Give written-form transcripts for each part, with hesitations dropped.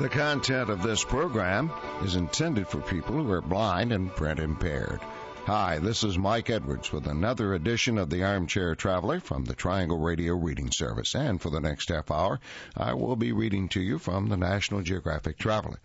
The content of this program is intended for people who are blind and print impaired. Hi, this is Mike Edwards with another edition of the Armchair Traveler from the Triangle Radio Reading Service. And for the next half hour, I will be reading to you from the National Geographic Traveler.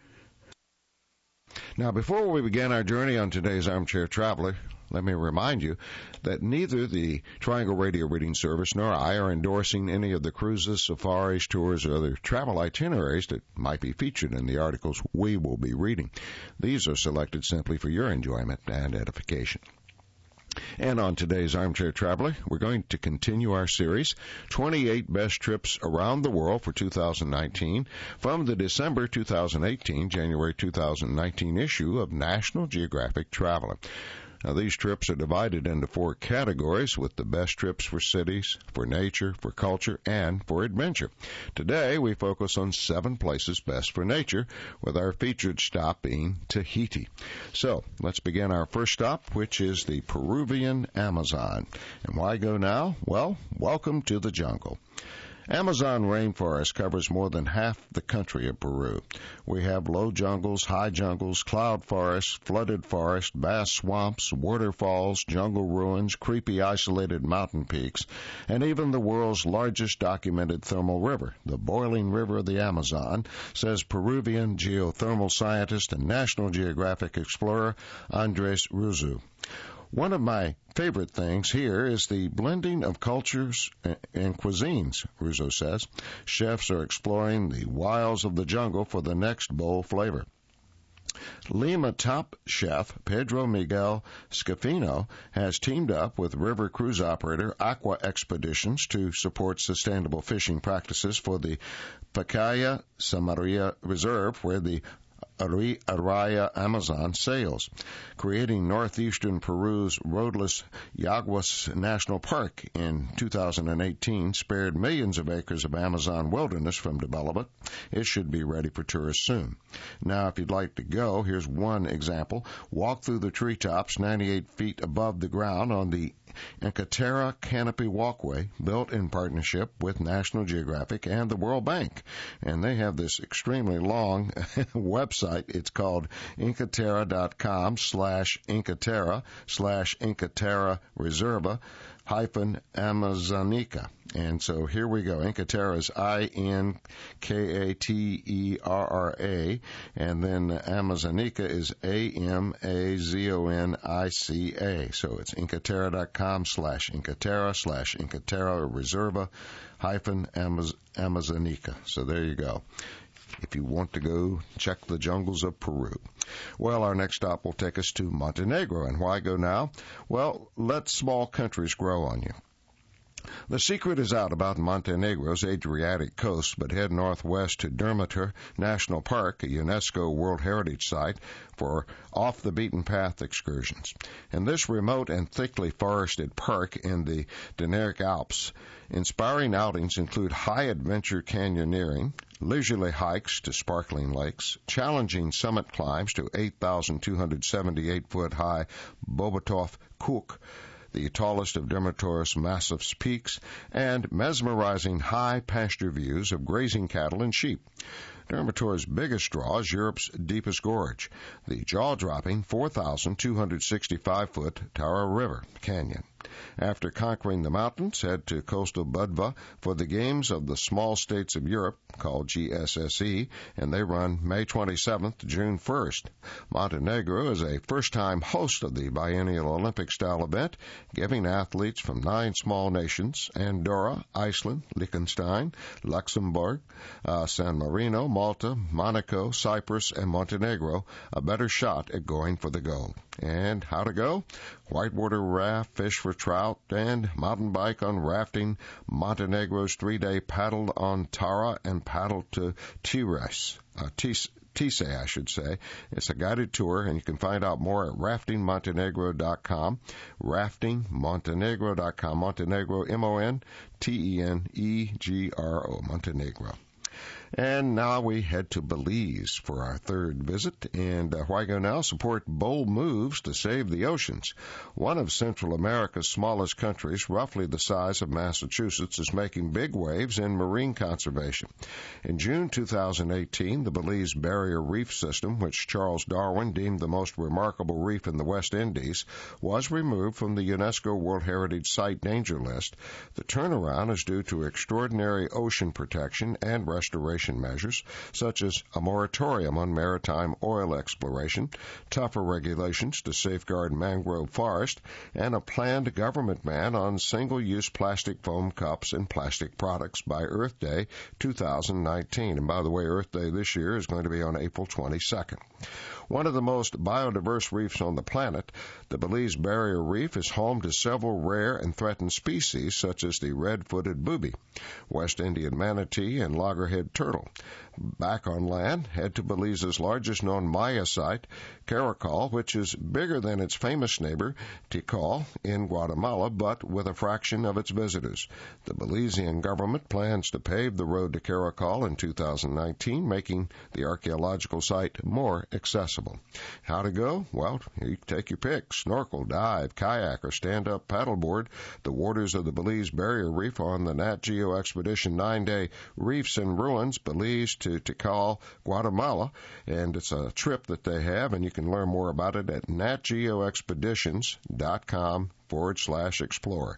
Now, before we begin our journey on today's Armchair Traveler, let me remind you that neither the Triangle Radio Reading Service nor I are endorsing any of the cruises, safaris, tours, or other travel itineraries that might be featured in the articles we will be reading. These are selected simply for your enjoyment and edification. And on today's Armchair Traveler, we're going to continue our series, 28 Best Trips Around the World for 2019, from the December 2018, January 2019 issue of National Geographic Traveler. Now, these trips are divided into 4 categories, with the best trips for cities, for nature, for culture, and for adventure. Today, we focus on 7 places best for nature, with our featured stop being Tahiti. So, let's begin our first stop, which is the Peruvian Amazon. And why go now? Well, welcome to the jungle. Amazon rainforest covers more than half the country of Peru. We have low jungles, high jungles, cloud forests, flooded forests, vast swamps, waterfalls, jungle ruins, creepy isolated mountain peaks, and even the world's largest documented thermal river, the boiling river of the Amazon, says Peruvian geothermal scientist and National Geographic explorer Andres Ruzu. One of my favorite things here is the blending of cultures and cuisines, Russo says. Chefs are exploring the wilds of the jungle for the next bold flavor. Lima top chef Pedro Miguel Scafino has teamed up with river cruise operator Aqua Expeditions to support sustainable fishing practices for the Pacaya Samaria Reserve, where the Araya Amazon sails. Creating northeastern Peru's roadless Yaguas National Park in 2018 spared millions of acres of Amazon wilderness from development. It should be ready for tourists soon. Now, if you'd like to go, here's one example. Walk through the treetops 98 feet above the ground on the Incaterra Canopy Walkway, built in partnership with National Geographic and the World Bank. And they have this extremely long website. It's called Incaterra/Incaterra Reserva Amazonica. And so here we go. Incaterra is Inkaterra, and then Amazonica is Amazonica. So it's Incaterra.com/Incaterra/Incaterra Reserva Amazonica. So there you go, if you want to go check the jungles of Peru. Well, our next stop will take us to Montenegro. And why go now? Well, let small countries grow on you. The secret is out about Montenegro's Adriatic coast, but head northwest to Durmitor National Park, a UNESCO World Heritage Site, for off-the-beaten-path excursions. In this remote and thickly forested park in the Dinaric Alps, inspiring outings include high-adventure canyoneering, leisurely hikes to sparkling lakes, challenging summit climbs to 8,278-foot-high Bobatov Kuk, the tallest of Durmitor's massive peaks, and mesmerizing high pasture views of grazing cattle and sheep. Durmitor's biggest draw is Europe's deepest gorge, the jaw-dropping 4,265-foot Tara River Canyon. After conquering the mountains, head to coastal Budva for the Games of the Small States of Europe, called GSSE, and they run May 27th to June 1st. Montenegro is a first-time host of the biennial Olympic-style event, giving athletes from 9 small nations, Andorra, Iceland, Liechtenstein, Luxembourg, San Marino, Malta, Monaco, Cyprus, and Montenegro, a better shot at going for the gold. And how to go? Whitewater raft, fish for trout, and mountain bike on rafting. Montenegro's 3-day paddle on Tara and paddle to Tise, I should say. It's a guided tour, and you can find out more at raftingmontenegro.com. Raftingmontenegro.com. Montenegro, Montenegro, Montenegro. And now we head to Belize for our third visit. And Why Go Now support bold moves to save the oceans. One of Central America's smallest countries, roughly the size of Massachusetts, is making big waves in marine conservation. In June 2018, the Belize Barrier Reef System, which Charles Darwin deemed the most remarkable reef in the West Indies, was removed from the UNESCO World Heritage Site Danger List. The turnaround is due to extraordinary ocean protection and restoration measures, such as a moratorium on maritime oil exploration, tougher regulations to safeguard mangrove forest, and a planned government ban on single-use plastic foam cups and plastic products by Earth Day 2019. And by the way, Earth Day this year is going to be on April 22nd. One of the most biodiverse reefs on the planet, the Belize Barrier Reef is home to several rare and threatened species such as the red-footed booby, West Indian manatee, and loggerhead turtle. Back on land, head to Belize's largest known Maya site, Caracol, which is bigger than its famous neighbor, Tikal, in Guatemala, but with a fraction of its visitors. The Belizean government plans to pave the road to Caracol in 2019, making the archaeological site more accessible. How to go? Well, you take your pick. Snorkel, dive, kayak, or stand-up paddleboard the waters of the Belize Barrier Reef on the Nat Geo Expedition 9-day Reefs and Ruins, Belize to Tikal, Guatemala. And it's a trip that they have, and you can learn more about it at natgeoexpeditions.com/explore.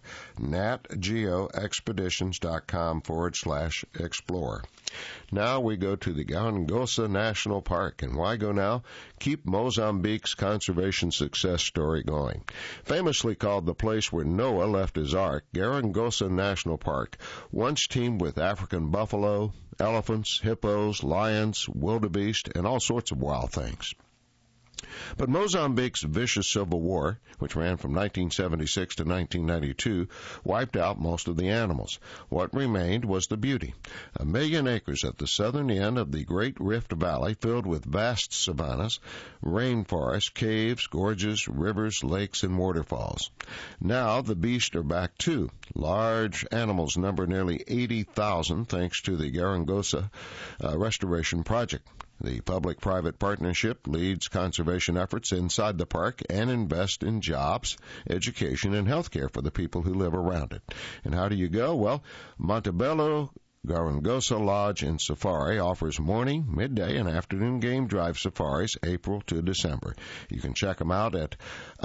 natgeoexpeditions.com/explore. Now we go to the Garangosa National Park. And why go now? Keep Mozambique's conservation success story going. Famously called the place where Noah left his ark, Garangosa National Park once teemed with African buffalo, elephants, hippos, lions, wildebeest, and all sorts of wild things. But Mozambique's vicious civil war, which ran from 1976 to 1992, wiped out most of the animals. What remained was the beauty. 1 million acres at the southern end of the Great Rift Valley filled with vast savannas, rainforests, caves, gorges, rivers, lakes, and waterfalls. Now the beasts are back too. Large animals number nearly 80,000 thanks to the Garangosa Restoration Project. The public-private partnership leads conservation efforts inside the park and invests in jobs, education, and health care for the people who live around it. And how do you go? Well, Montebello Garangosa Lodge and Safari offers morning, midday, and afternoon game drive safaris April to December. You can check them out at,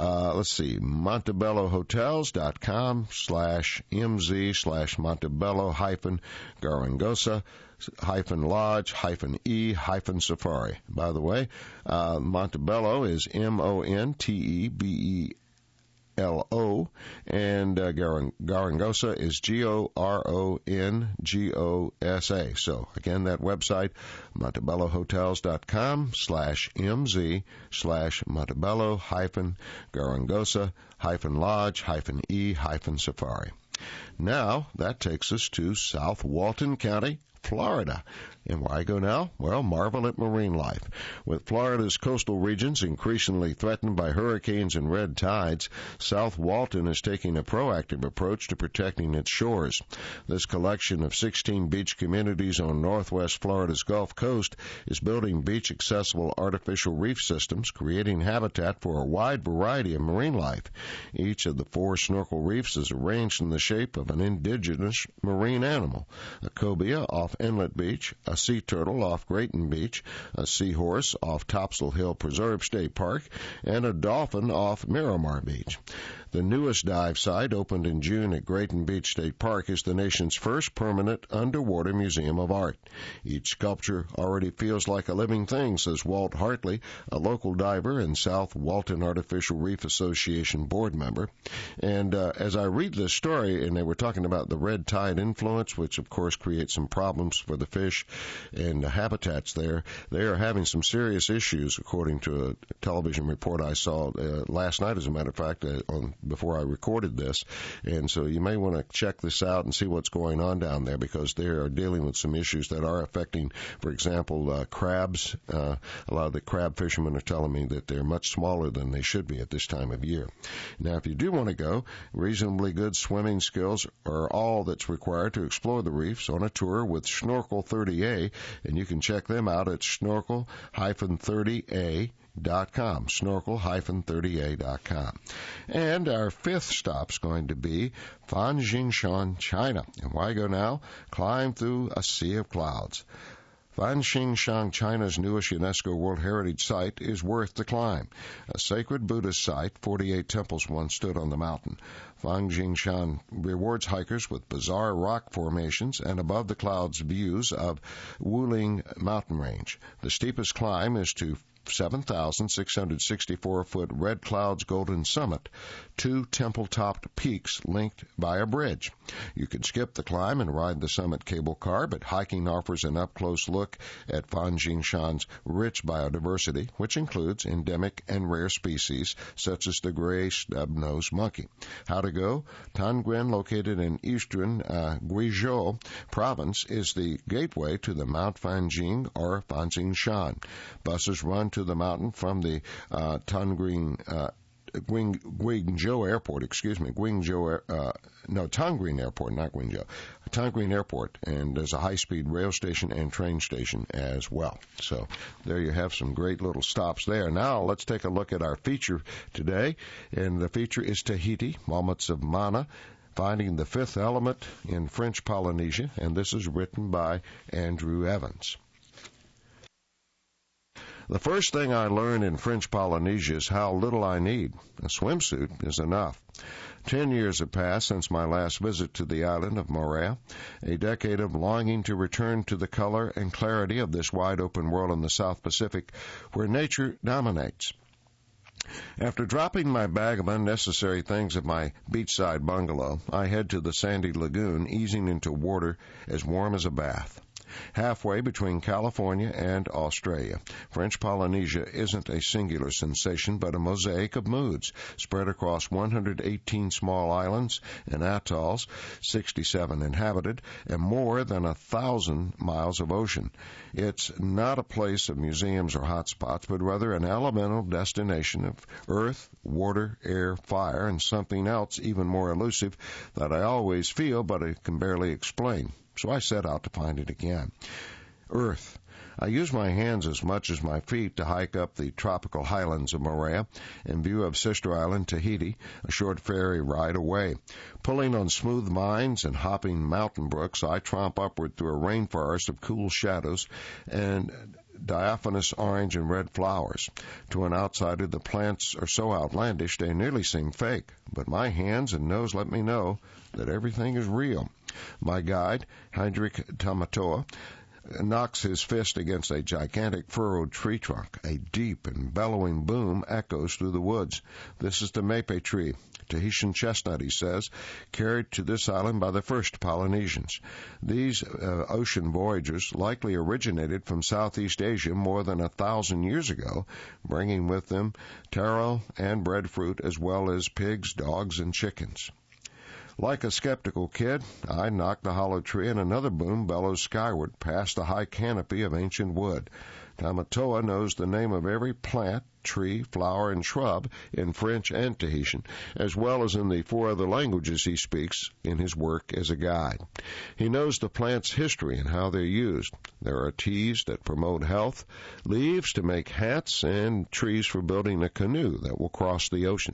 montebellohotels.com/mz/Montebello-Garangosa Lodge-E-Safari. By the way, Montebello is Montebello, and Garangosa is Gorongosa. So, again, that website, montebello-hotels.com/mz/Montebello-Garangosa-Lodge-E-Safari. Now, that takes us to South Walton County, Florida. And why go now? Well, marvel at marine life. With Florida's coastal regions increasingly threatened by hurricanes and red tides, South Walton is taking a proactive approach to protecting its shores. This collection of 16 beach communities on northwest Florida's Gulf Coast is building beach-accessible artificial reef systems, creating habitat for a wide variety of marine life. Each of the 4 snorkel reefs is arranged in the shape of an indigenous marine animal: a cobia off Inlet Beach, a sea turtle off Grayton Beach, a seahorse off Topsail Hill Preserve State Park, and a dolphin off Miramar Beach. The newest dive site, opened in June at Grayton Beach State Park, is the nation's first permanent underwater museum of art. Each sculpture already feels like a living thing, says Walt Hartley, a local diver and South Walton Artificial Reef Association board member. And as I read this story, and they were talking about the red tide influence, which of course creates some problems for the fish and the habitats there, they are having some serious issues, according to a television report I saw last night, as a matter of fact, on before I recorded this, and so you may want to check this out and see what's going on down there, because they are dealing with some issues that are affecting, for example, crabs. A lot of the crab fishermen are telling me that they're much smaller than they should be at this time of year. Now, if you do want to go, reasonably good swimming skills are all that's required to explore the reefs on a tour with Snorkel 30A, and you can check them out at snorkel-30a.com, snorkel-30a.com. And our fifth stop's going to be Fanxingshan, China. And why go now? Climb through a sea of clouds. Fanxingshan, China's newest UNESCO World Heritage Site, is worth the climb. A sacred Buddhist site, 48 temples once stood on the mountain. Fanxingshan rewards hikers with bizarre rock formations and above-the-clouds views of Wuling mountain range. The steepest climb is to 7,664-foot Red Cloud's Golden Summit, 2 temple-topped peaks linked by a bridge. You can skip the climb and ride the summit cable car, but hiking offers an up-close look at Fanxingshan's rich biodiversity, which includes endemic and rare species such as the gray snub-nosed monkey. How to go? Tangren, located in eastern Guizhou province, is the gateway to the Mount Fanjing or Fanxingshan. Buses run to the mountain from the Tangren Airport, Tangren Airport, not Guizhou. Tangren Airport, and there's a high-speed rail station and train station as well. So there you have some great little stops there. Now let's take a look at our feature today, and the feature is Tahiti, Moments of Mana, Finding the Fifth Element in French Polynesia, and this is written by Andrew Evans. The first thing I learned in French Polynesia is how little I need. A swimsuit is enough. 10 years have passed since my last visit to the island of Moorea, a decade of longing to return to the color and clarity of this wide-open world in the South Pacific where nature dominates. After dropping my bag of unnecessary things at my beachside bungalow, I head to the sandy lagoon, easing into water as warm as a bath. Halfway between California and Australia, French Polynesia isn't a singular sensation, but a mosaic of moods spread across 118 small islands and atolls, 67 inhabited, and more than 1,000 miles of ocean. It's not a place of museums or hotspots, but rather an elemental destination of earth, water, air, fire, and something else even more elusive that I always feel but I can barely explain. So I set out to find it again. Earth. I use my hands as much as my feet to hike up the tropical highlands of Moorea in view of sister island Tahiti, a short ferry ride away. Pulling on smooth mines and hopping mountain brooks, I tromp upward through a rainforest of cool shadows and diaphanous orange and red flowers. To an outsider, the plants are so outlandish they nearly seem fake, but my hands and nose let me know that everything is real. My guide, Hendrik Tamatoa, knocks his fist against a gigantic furrowed tree trunk. A deep and bellowing boom echoes through the woods. This is the Mape tree, Tahitian chestnut, he says, carried to this island by the first Polynesians. These ocean voyagers likely originated from Southeast Asia more than 1,000 years ago, bringing with them taro and breadfruit as well as pigs, dogs, and chickens. Like a skeptical kid, I knock the hollow tree and another boom bellows skyward past a high canopy of ancient wood. Tamatoa knows the name of every plant, tree, flower, and shrub in French and Tahitian, as well as in the 4 other languages he speaks in his work as a guide. He knows the plant's history and how they're used. There are teas that promote health, leaves to make hats, and trees for building a canoe that will cross the ocean.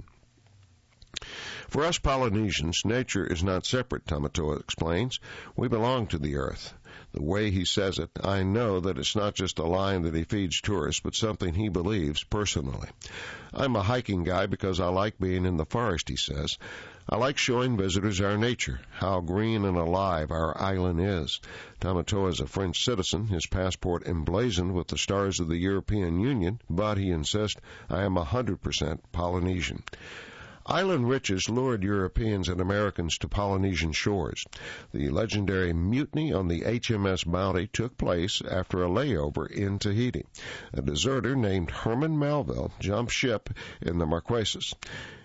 For us Polynesians, nature is not separate, Tamatoa explains. We belong to the earth. The way he says it, I know that it's not just a line that he feeds tourists, but something he believes personally. I'm a hiking guy because I like being in the forest, he says. I like showing visitors our nature, how green and alive our island is. Tamatoa is a French citizen, his passport emblazoned with the stars of the European Union, but he insists, I am 100% Polynesian. Island riches lured Europeans and Americans to Polynesian shores. The legendary mutiny on the HMS Bounty took place after a layover in Tahiti. A deserter named Herman Melville jumped ship in the Marquesas.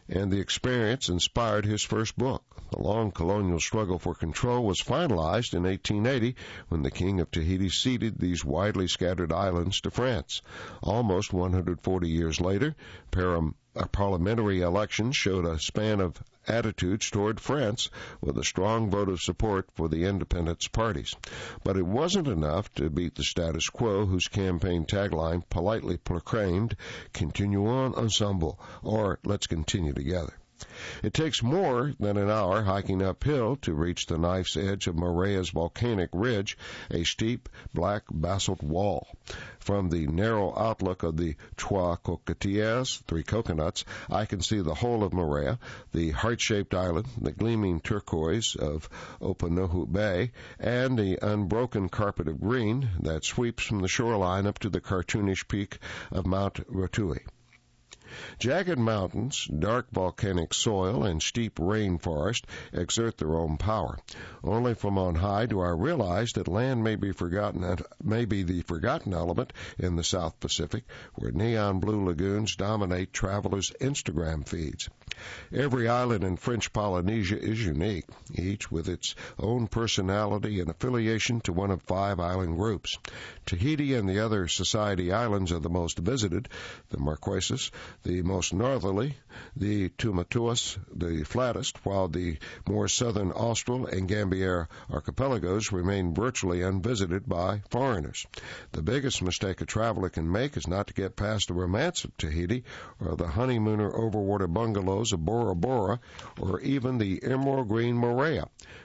and the experience inspired his first book. The long colonial struggle for control was finalized in 1880 when the King of Tahiti ceded these widely scattered islands to France. Almost 140 years later, parliamentary elections showed a span of attitudes toward France with a strong vote of support for the independence parties. But it wasn't enough to beat the status quo, whose campaign tagline politely proclaimed, "Continuons ensemble," or "Let's continue together." It takes more than an hour hiking uphill to reach the knife's edge of Moorea's volcanic ridge, a steep, black basalt wall. From the narrow outlook of the Trois Cocotiers, 3 coconuts, I can see the whole of Moorea, the heart-shaped island, the gleaming turquoise of Opunohu Bay, and the unbroken carpet of green that sweeps from the shoreline up to the cartoonish peak of Mount Rotui. Jagged mountains, dark volcanic soil, and steep rainforest exert their own power. Only from on high do I realize that land may be the forgotten element in the South Pacific, where neon blue lagoons dominate travelers' Instagram feeds. Every island in French Polynesia is unique, each with its own personality and affiliation to one of 5 island groups. Tahiti and the other Society Islands are the most visited, the Marquesas the most northerly, the Tuamotus the flattest, while the more southern Austral and Gambier archipelagos remain virtually unvisited by foreigners. The biggest mistake a traveler can make is not to get past the romance of Tahiti or the honeymooner overwater bungalows of Bora Bora or even the emerald green Moorea.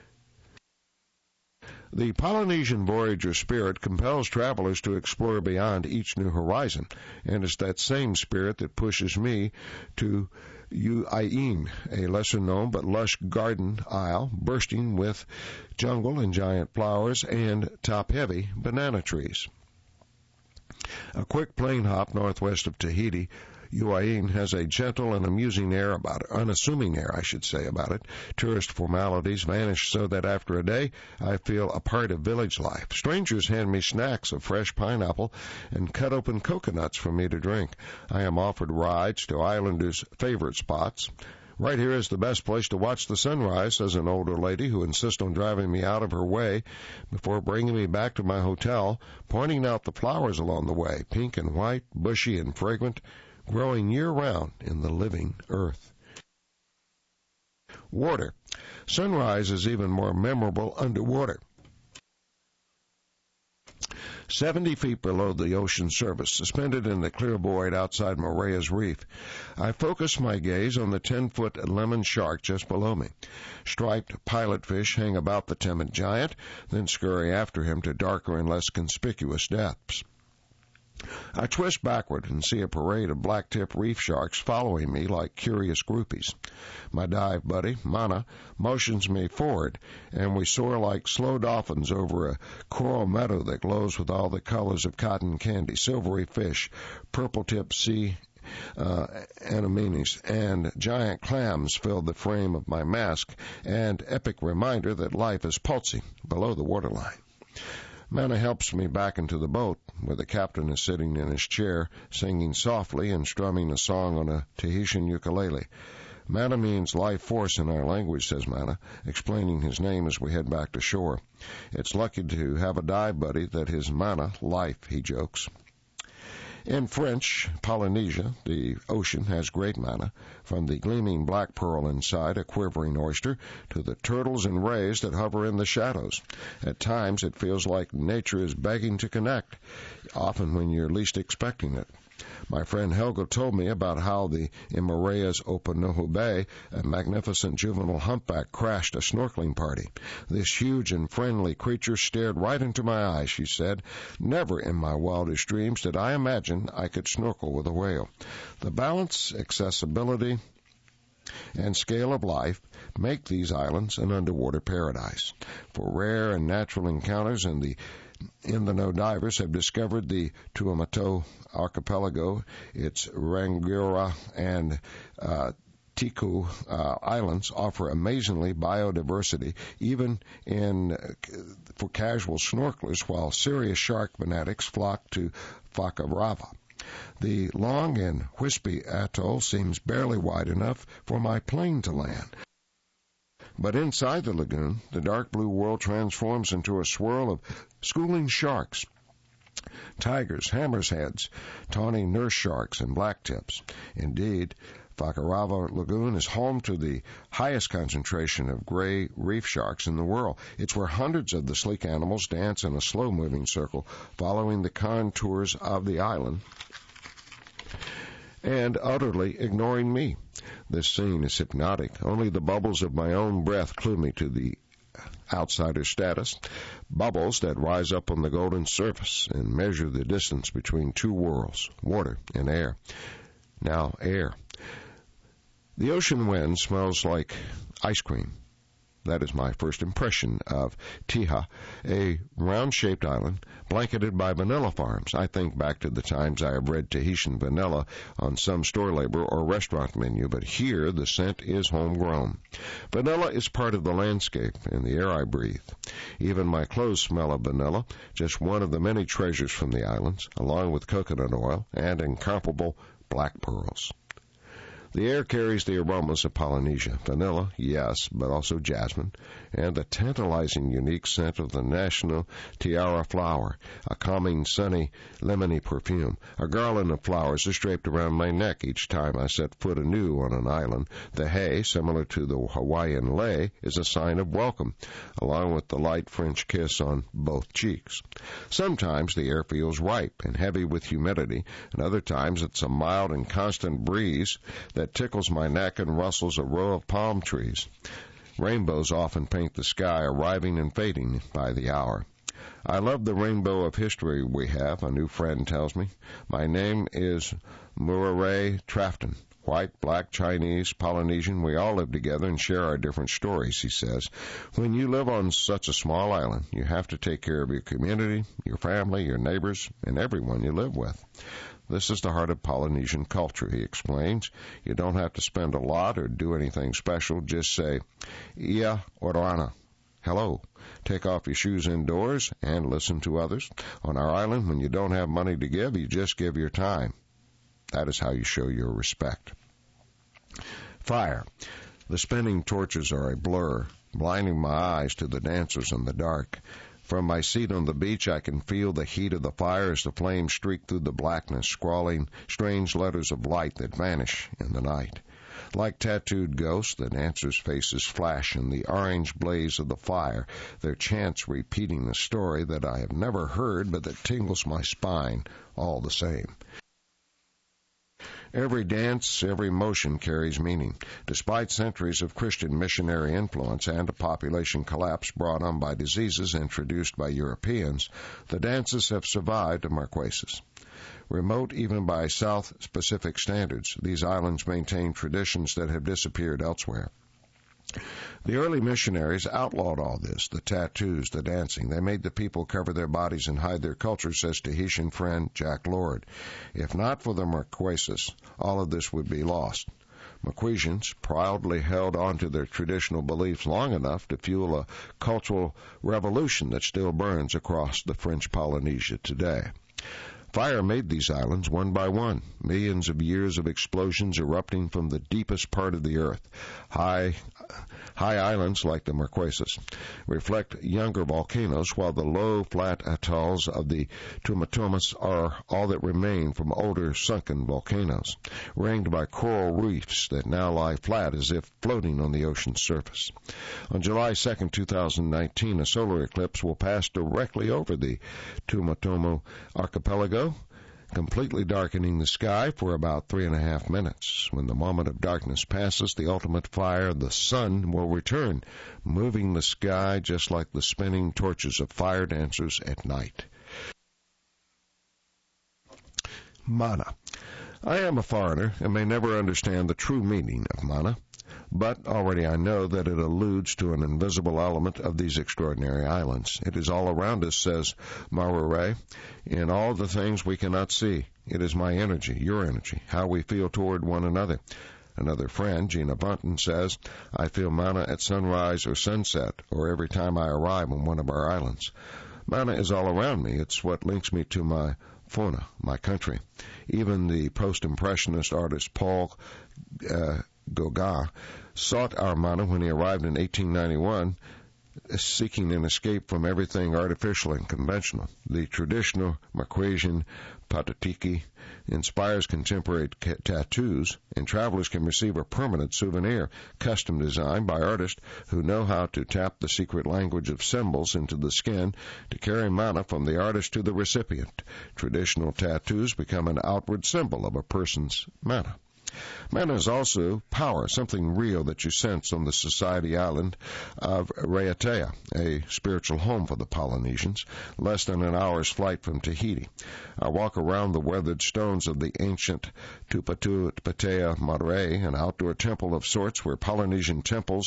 The Polynesian voyager spirit compels travelers to explore beyond each new horizon, and it's that same spirit that pushes me to Uain, a lesser-known but lush garden isle bursting with jungle and giant flowers and top-heavy banana trees. A quick plane hop northwest of Tahiti, Uain has a gentle and amusing air about it, unassuming air, I should say, about it. Tourist formalities vanish so that after a day I feel a part of village life. Strangers hand me snacks of fresh pineapple and cut open coconuts for me to drink. I am offered rides to islanders' favorite spots. "Right here is the best place to watch the sunrise," says an older lady who insists on driving me out of her way before bringing me back to my hotel, pointing out the flowers along the way, pink and white, bushy and fragrant, growing year-round in the living earth. Water. Sunrise is even more memorable underwater. 70 feet below the ocean surface, suspended in the clear void outside Moorea's reef, I focus my gaze on the 10-foot lemon shark just below me. Striped pilotfish hang about the timid giant, then scurry after him to darker and less conspicuous depths. I twist backward and see a parade of black-tip reef sharks following me like curious groupies. My dive buddy, Mana, motions me forward, and we soar like slow dolphins over a coral meadow that glows with all the colors of cotton candy, silvery fish, purple-tip sea anemones, and giant clams fill the frame of my mask, and epic reminder that life is pulsing below the waterline. Mana helps me back into the boat, where the captain is sitting in his chair, singing softly and strumming a song on a Tahitian ukulele. Mana means life force in our language, says Mana, explaining his name as we head back to shore. It's lucky to have a dive buddy that is Mana, life, he jokes. In French Polynesia, the ocean has great mana, from the gleaming black pearl inside a quivering oyster to the turtles and rays that hover in the shadows. At times it feels like nature is begging to connect, often when you're least expecting it. My friend Helga told me about how in Moorea's Opunohu Bay, a magnificent juvenile humpback crashed a snorkeling party. This huge and friendly creature stared right into my eyes, she said. Never in my wildest dreams did I imagine I could snorkel with a whale. The balance, accessibility, and scale of life make these islands an underwater paradise. For rare and natural encounters in-the-know divers have discovered the Tuamotu archipelago, its Rangiora and Tiku islands offer amazingly biodiversity, even for casual snorkelers, while serious shark fanatics flock to Whakawarava. The long and wispy atoll seems barely wide enough for my plane to land. But inside the lagoon, the dark blue world transforms into a swirl of schooling sharks, tigers, hammerheads, tawny nurse sharks, and blacktips. Indeed, Fakarava Lagoon is home to the highest concentration of gray reef sharks in the world. It's where hundreds of the sleek animals dance in a slow-moving circle, following the contours of the island and utterly ignoring me. This scene is hypnotic. Only the bubbles of my own breath clue me to the outsider status, bubbles that rise up on the golden surface and measure the distance between two worlds, water and air. Now, air. The ocean wind smells like ice cream. That is my first impression of Tiha, a round-shaped island blanketed by vanilla farms. I think back to the times I have read Tahitian vanilla on some store label or restaurant menu, but here the scent is homegrown. Vanilla is part of the landscape and the air I breathe. Even my clothes smell of vanilla, just one of the many treasures from the islands, along with coconut oil and incomparable black pearls. The air carries the aromas of Polynesia. Vanilla, yes, but also jasmine, and the tantalizing unique scent of the national tiara flower, a calming, sunny, lemony perfume. A garland of flowers is draped around my neck each time I set foot anew on an island. The hay, similar to the Hawaiian lei, is a sign of welcome, along with the light French kiss on both cheeks. Sometimes the air feels ripe and heavy with humidity, and other times it's a mild and constant breeze that tickles my neck and rustles a row of palm trees. Rainbows often paint the sky, arriving and fading by the hour. I love the rainbow of history we have, a new friend tells me. My name is Murray Trafton. White, black, Chinese, Polynesian, we all live together and share our different stories, he says. When you live on such a small island, you have to take care of your community, your family, your neighbors, and everyone you live with. This is the heart of Polynesian culture, he explains. You don't have to spend a lot or do anything special. Just say, Ia Orana. Hello. Take off your shoes indoors and listen to others. On our island, when you don't have money to give, you just give your time. That is how you show your respect. Fire. The spinning torches are a blur, blinding my eyes to the dancers in the dark. From my seat on the beach, I can feel the heat of the fire as the flames streak through the blackness, scrawling strange letters of light that vanish in the night. Like tattooed ghosts, the dancers' faces flash in the orange blaze of the fire, their chants repeating a story that I have never heard but that tingles my spine all the same. Every dance, every motion carries meaning. Despite centuries of Christian missionary influence and a population collapse brought on by diseases introduced by Europeans, the dances have survived the Marquesas. Remote even by South Pacific standards, these islands maintain traditions that have disappeared elsewhere. The early missionaries outlawed all this, the tattoos, the dancing. They made the people cover their bodies and hide their culture, says Tahitian friend Jack Lord. If not for the Marquesas, all of this would be lost. Marquesians proudly held on to their traditional beliefs long enough to fuel a cultural revolution that still burns across the French Polynesia today. Fire made these islands one by one, millions of years of explosions erupting from the deepest part of the earth. High islands like the Marquesas reflect younger volcanoes, while the low, flat atolls of the Tuamotus are all that remain from older, sunken volcanoes, ringed by coral reefs that now lie flat as if floating on the ocean's surface. On July 2, 2019, a solar eclipse will pass directly over the Tuamotu archipelago, completely darkening the sky for about 3.5 minutes. When the moment of darkness passes, the ultimate fire, the sun, will return, moving the sky just like the spinning torches of fire dancers at night. Mana. I am a foreigner and may never understand the true meaning of mana, but already I know that it alludes to an invisible element of these extraordinary islands. It is all around us, says Maurer, in all the things we cannot see. It is my energy, your energy, how we feel toward one another. Another friend, Gina Bunton, says, I feel mana at sunrise or sunset, or every time I arrive on one of our islands. Mana is all around me. It's what links me to my Fauna, my country. Even the post-impressionist artist Paul Gauguin sought our mana when he arrived in 1891, seeking an escape from everything artificial and conventional. The traditional Marquesian patatiki inspires contemporary tattoos, and travelers can receive a permanent souvenir, custom designed by artists who know how to tap the secret language of symbols into the skin to carry mana from the artist to the recipient. Traditional tattoos become an outward symbol of a person's mana. Mana is also power, something real that you sense on the Society Island of Raiatea, a spiritual home for the Polynesians, less than an hour's flight from Tahiti. I walk around the weathered stones of the ancient Tupatu Patea Marae, an outdoor temple of sorts where Polynesian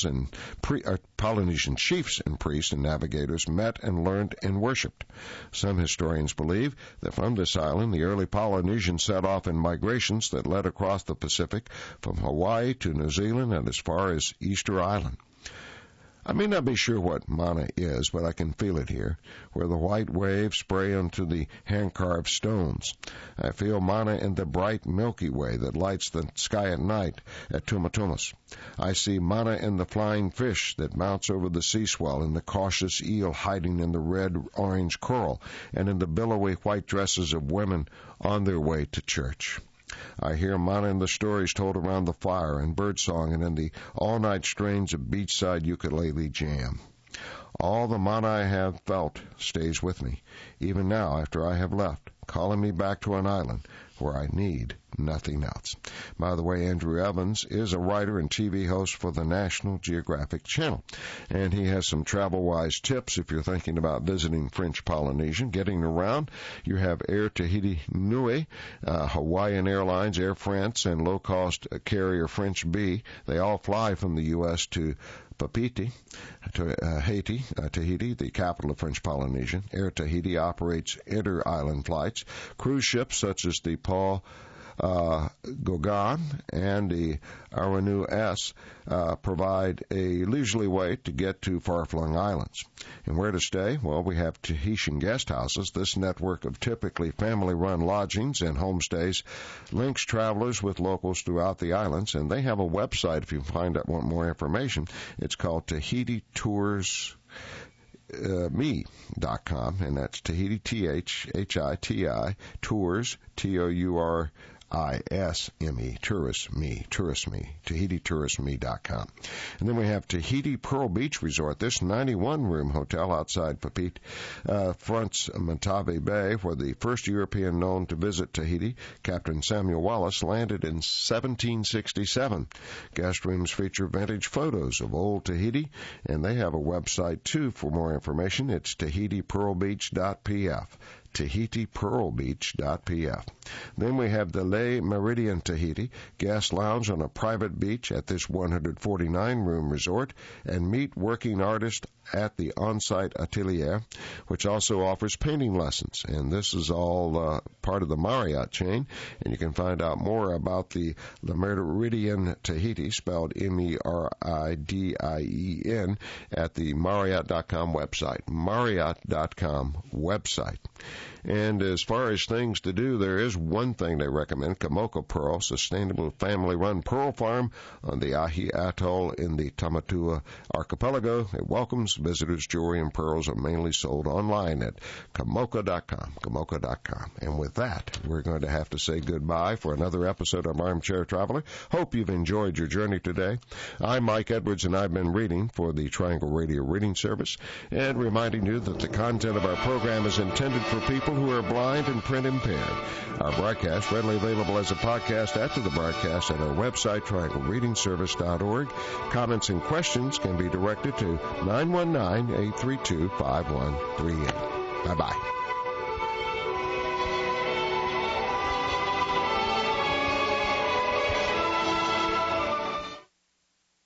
Polynesian chiefs and priests and navigators met and learned and worshipped. Some historians believe that from this island the early Polynesians set off in migrations that led across the Pacific from Hawaii to New Zealand and as far as Easter Island. I may not be sure what mana is, but I can feel it here, where the white waves spray onto the hand-carved stones. I feel mana in the bright Milky Way that lights the sky at night at Tumatumas. I see mana in the flying fish that mounts over the sea swell, in the cautious eel hiding in the red-orange coral, and in the billowy white dresses of women on their way to church. I hear mana in the stories told around the fire and birdsong and in the all-night strains of beachside ukulele jam. All the mana I have felt stays with me, even now after I have left, calling me back to an island where I need nothing else. By the way, Andrew Evans is a writer and TV host for the National Geographic Channel, and he has some travel-wise tips if you're thinking about visiting French Polynesia. Getting around, you have Air Tahiti Nui, Hawaiian Airlines, Air France, and low-cost carrier French Bee. They all fly from the U.S. to Papeete, Tahiti, the capital of French Polynesia. Air Tahiti operates inter-island flights. Cruise ships such as the Paul Gauguin and the Aranu S provide a leisurely way to get to far-flung islands. And where to stay? Well, we have Tahitian guest houses. This network of typically family-run lodgings and homestays links travelers with locals throughout the islands, and they have a website if you want more information. It's called Tahiti Tours me.com, and that's Tahiti, Thiti, Tours, Tourisme, Tourist.me, TahitiTouristMe.com. And then we have Tahiti Pearl Beach Resort. This 91-room hotel outside Papeete fronts Matave Bay, where the first European known to visit Tahiti, Captain Samuel Wallis, landed in 1767. Guest rooms feature vintage photos of old Tahiti, and they have a website, too, for more information. It's TahitiPearlBeach.pf. TahitiPearlBeach.pf. Then we have the Le Meridian Tahiti, guest lounge on a private beach at this 149-room resort, and meet working artists at the on-site atelier, which also offers painting lessons. And this is all part of the Marriott chain, and you can find out more about the Le Meridian Tahiti, spelled Meridien, at the Marriott.com website. Marriott.com website. And as far as things to do, there is one thing they recommend, Kamoka Pearl, sustainable family-run pearl farm on the Ahi Atoll in the Tamatua Archipelago. It welcomes visitors. Jewelry and pearls are mainly sold online at Kamoka.com. And with that, we're going to have to say goodbye for another episode of Armchair Traveler. Hope you've enjoyed your journey today. I'm Mike Edwards, and I've been reading for the Triangle Radio Reading Service, and reminding you that the content of our program is intended for people who are blind and print impaired. Our broadcast readily available as a podcast after the broadcast at our website, trianglereadingservice.org. Comments and questions can be directed to 919-832-5138. Bye-bye.